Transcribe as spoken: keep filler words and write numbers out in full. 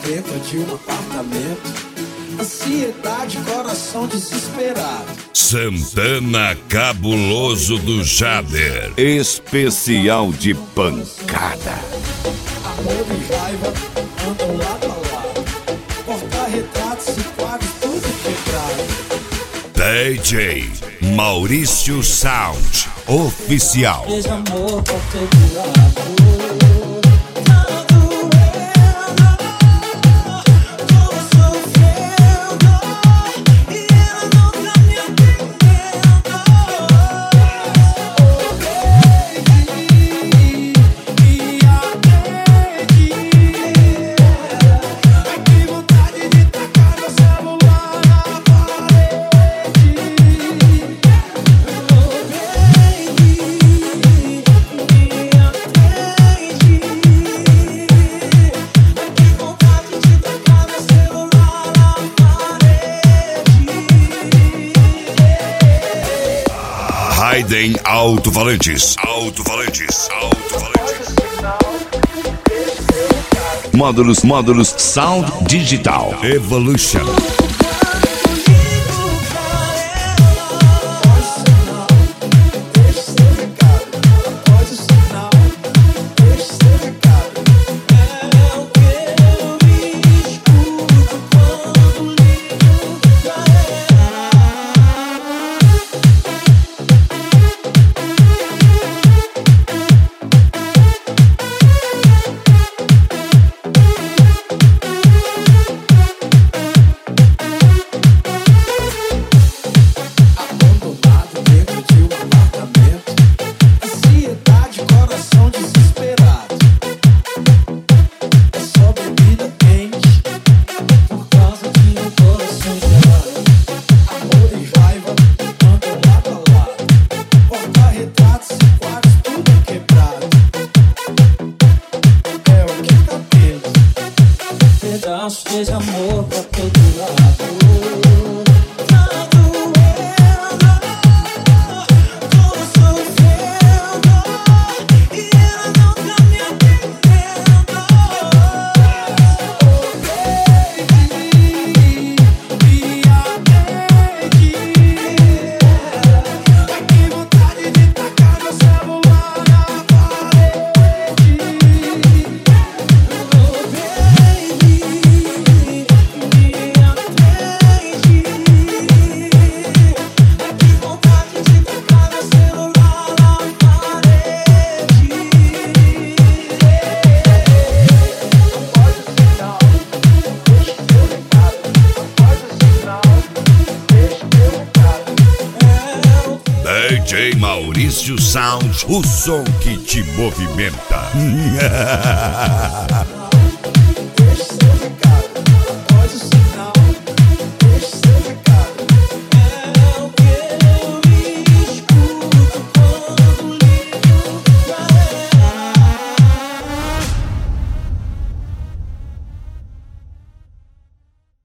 dentro de um apartamento. Ansiedade, coração desesperado. Santana Cabuloso do Jader. Especial de pancada. Amor e raiva andam lado a lado. Porta-retratos e quadros tudo quebrado. D J Maurício Sound Oficial. Esse amor pra todo lado. Raiden Alto-Falantes. Alto-Falantes. Alto-Falantes. Módulos, módulos Sound Digital Evolution. Esse amor pra todo lado. D J Maurício Sound, o som que te movimenta.